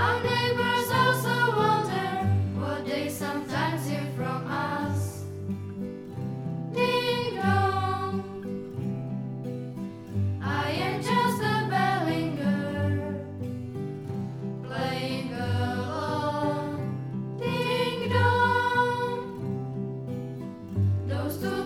Our neighbors also wonder what they sometimes hear from us. Ding dong, I am just a bell ringer, playing along. Ding dong, those two